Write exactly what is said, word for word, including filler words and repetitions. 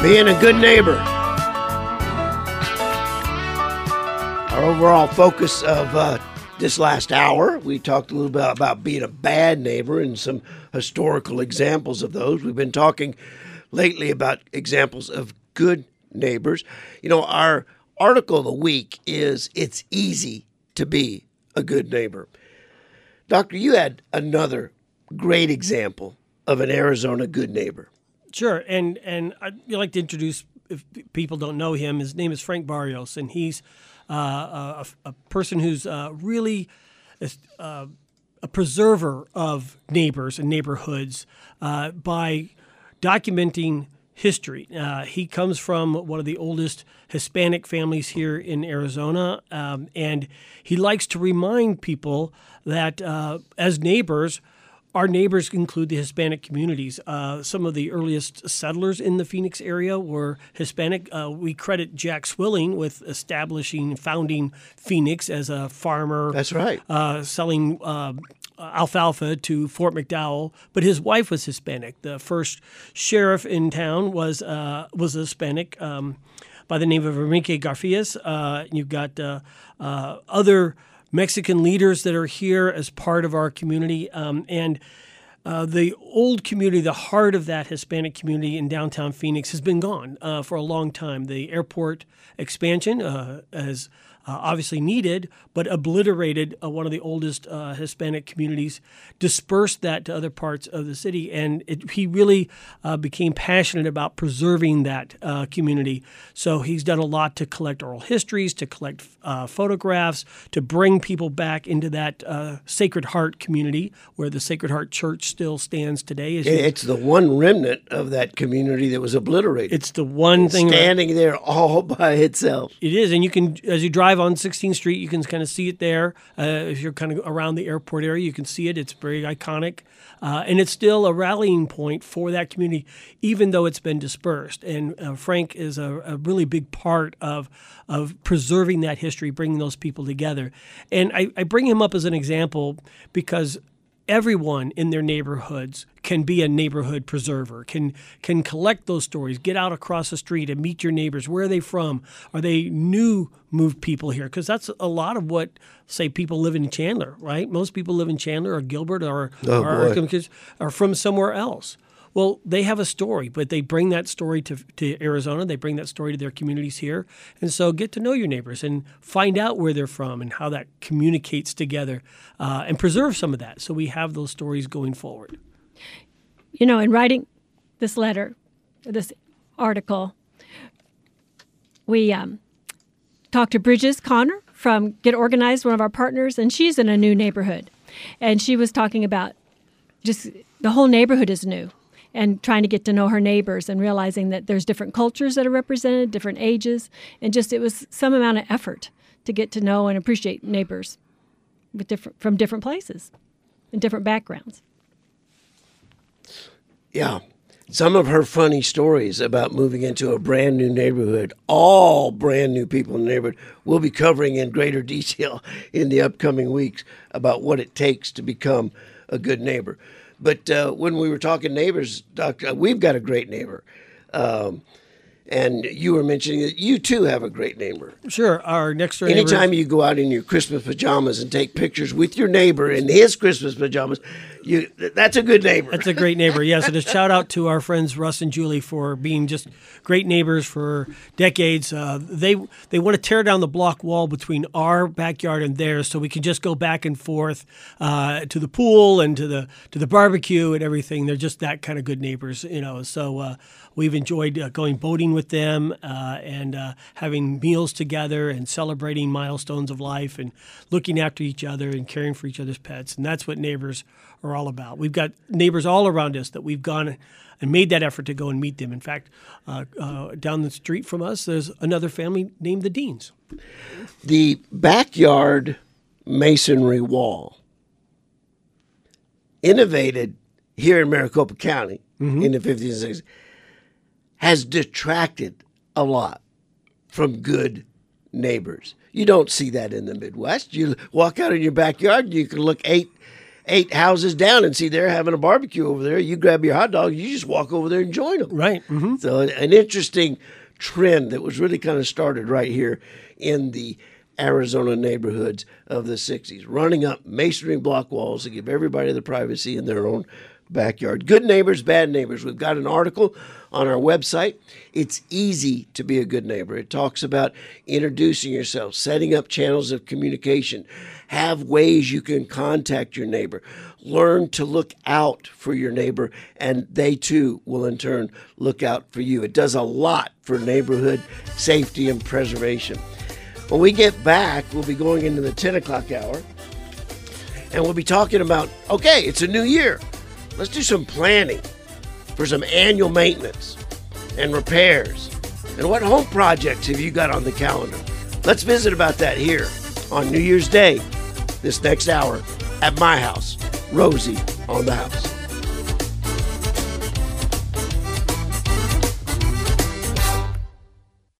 Being a good neighbor. Our overall focus of uh, this last hour, we talked a little bit about being a bad neighbor and some historical examples of those. We've been talking lately about examples of good neighbors. You know, our article of the week is It's Easy to Be a Good Neighbor. Doctor, you had another great example of an Arizona good neighbor. Sure, and and I'd like to introduce, if people don't know him, his name is Frank Barrios, and he's uh, a, a person who's uh, really uh, a preserver of neighbors and neighborhoods uh, by documenting history. Uh, he comes from one of the oldest Hispanic families here in Arizona, um, and he likes to remind people that uh, as neighbors, our neighbors include the Hispanic communities. Uh, some of the earliest settlers in the Phoenix area were Hispanic. Uh, we credit Jack Swilling with establishing, founding Phoenix as a farmer. That's right. Uh, selling uh, alfalfa to Fort McDowell. But his wife was Hispanic. The first sheriff in town was uh, was a Hispanic um, by the name of Enrique Garfias. Uh, you've got uh, uh, other Mexican leaders that are here as part of our community. Um, and uh, the old community, the heart of that Hispanic community in downtown Phoenix has been gone uh, for a long time. The airport expansion uh, has uh, obviously needed, but obliterated uh, one of the oldest uh, Hispanic communities, dispersed that to other parts of the city. And it, he really uh, became passionate about preserving that uh, community. So he's done a lot to collect oral histories, to collect uh, photographs, to bring people back into that uh, Sacred Heart community where the Sacred Heart Church still stands today. As you, it's the one remnant of that community that was obliterated. It's the one thing standing there all by itself. It is, and you can, as you drive on sixteenth Street, you can kind of see it there. Uh, if you're kind of around the airport area, you can see it. It's very iconic, uh, and it's still a rallying point for that community, even though it's been dispersed. And uh, Frank is a, a really big part of of preserving that history, bringing those people together. And I, I bring him up as an example because everyone in their neighborhoods can be a neighborhood preserver, can can collect those stories, get out across the street and meet your neighbors. Where are they from? Are they new moved people here? Because that's a lot of what, say, people live in Chandler, right? Most people live in Chandler or Gilbert or, oh, or are, are from somewhere else. Well, they have a story, but they bring that story to, to Arizona. They bring that story to their communities here. And so get to know your neighbors and find out where they're from and how that communicates together uh, and preserve some of that so we have those stories going forward. You know, in writing this letter, this article, we um, talked to Bridges Connor from Get Organized, one of our partners, and she's in a new neighborhood. And she was talking about just the whole neighborhood is new, and trying to get to know her neighbors and realizing that there's different cultures that are represented, different ages, and just it was some amount of effort to get to know and appreciate neighbors with different from different places and different backgrounds. Yeah. Some of her funny stories about moving into a brand new neighborhood, all brand new people in the neighborhood, we'll be covering in greater detail in the upcoming weeks about what it takes to become a good neighbor. But uh, when we were talking neighbors, Doctor, we've got a great neighbor. Um, and you were mentioning that you, too, have a great neighbor. Sure. Our next door Anytime neighbor... you go out in your Christmas pajamas and take pictures with your neighbor in his Christmas pajamas, you that's a good neighbor. That's a great neighbor, yes. And a shout out to our friends Russ and Julie for being just great neighbors for decades. Uh, they they want to tear down the block wall between our backyard and theirs so we can just go back and forth uh, to the pool and to the to the barbecue and everything. They're just that kind of good neighbors, you know. So uh, we've enjoyed uh, going boating with them uh, and uh, having meals together and celebrating milestones of life and looking after each other and caring for each other's pets. And that's what neighbors are all about. We've got neighbors all around us that we've gone and made that effort to go and meet them. In fact, uh, uh, down the street from us, there's another family named the Deans. The backyard masonry wall, innovated here in Maricopa County mm-hmm. in the fifties and sixties, has detracted a lot from good neighbors. You don't see that in the Midwest. You walk out in your backyard, you can look eight eight houses down and see they're having a barbecue over there. You grab your hot dog, you just walk over there and join them. Right. Mm-hmm. So an interesting trend that was really kind of started right here in the Arizona neighborhoods of the sixties, running up masonry block walls to give everybody the privacy in their own backyard. Good neighbors, bad neighbors. We've got an article on our website. It's easy to be a good neighbor. It talks about introducing yourself, setting up channels of communication, have ways you can contact your neighbor, learn to look out for your neighbor, and they too will in turn look out for you. It does a lot for neighborhood safety and preservation. When we get back, we'll be going into the ten o'clock hour, and we'll be talking about, okay, it's a new year. Let's do some planning for some annual maintenance and repairs. And what home projects have you got on the calendar? Let's visit about that here on New Year's Day, this next hour at my house, Rosie on the House.